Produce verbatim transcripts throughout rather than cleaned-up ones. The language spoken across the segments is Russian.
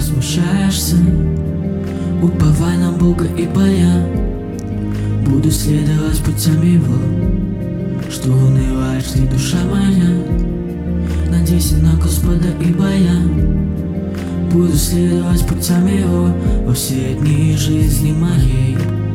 смущаешься, уповай на Бога, ибо я буду следовать путям Его. Что унываешь ты, душа моя? Надейся на Господа, ибо я буду следовать путям Его во все дни жизни моей.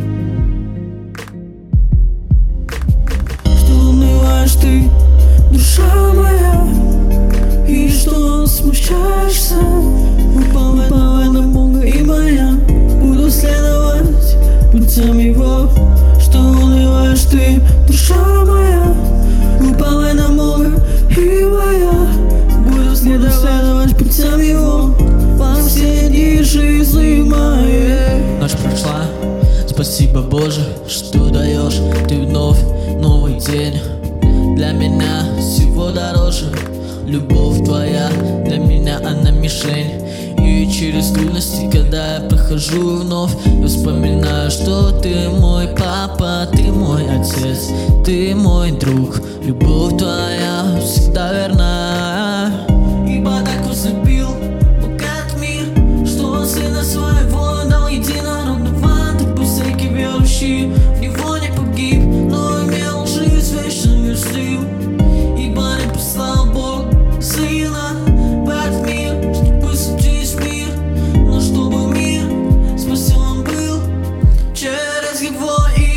Что унываешь ты, душа моя? И что смущаешься? Уповай на Бога, ибо я буду следовать путям Его. Что унываешь ты, душа моя? Уповай на Бога, ибо я буду следовать путям Его во все дни жизни моей. Ночь прошла, спасибо, Боже, что даешь ты вновь новый день. Для меня всего дороже любовь твоя, для меня она мишень. И через трудности, когда я прохожу вновь, я вспоминаю, что ты мой папа, ты мой отец, ты мой друг. Любовь твоя всегда верна. Ибо так возлюбил Бог этот мир, что Он Сына Своего дал единородного, так пусть всякий верующий в Него не погиб, но имел жизнь вечную с Ним. Ибо не послал Бог Сына в этот мир, чтобы судить мир, но чтобы мир спасен был через Его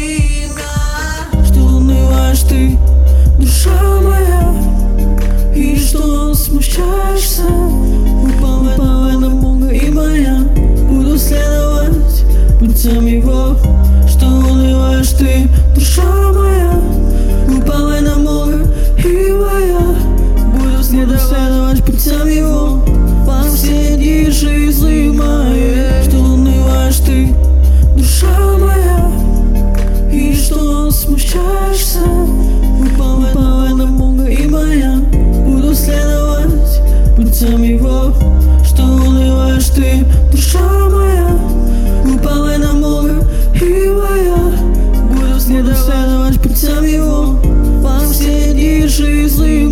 имя. Что унываешь ты, душа моя? И что смущаешься? Уповай на Бога, ибо я буду следовать путям Его. Что унываешь ты, душа моя? Уповай на Бога, ибо я буду следовать путям Его во все дни жизни моей. Что унываешь ты, душа моя? И что смущаешься? Уповай на Бога, ибо я буду следовать путям Его. Что унываешь ты, душа моя? Уповай на Бога, ибо я буду следовать путям Его во все дни жизни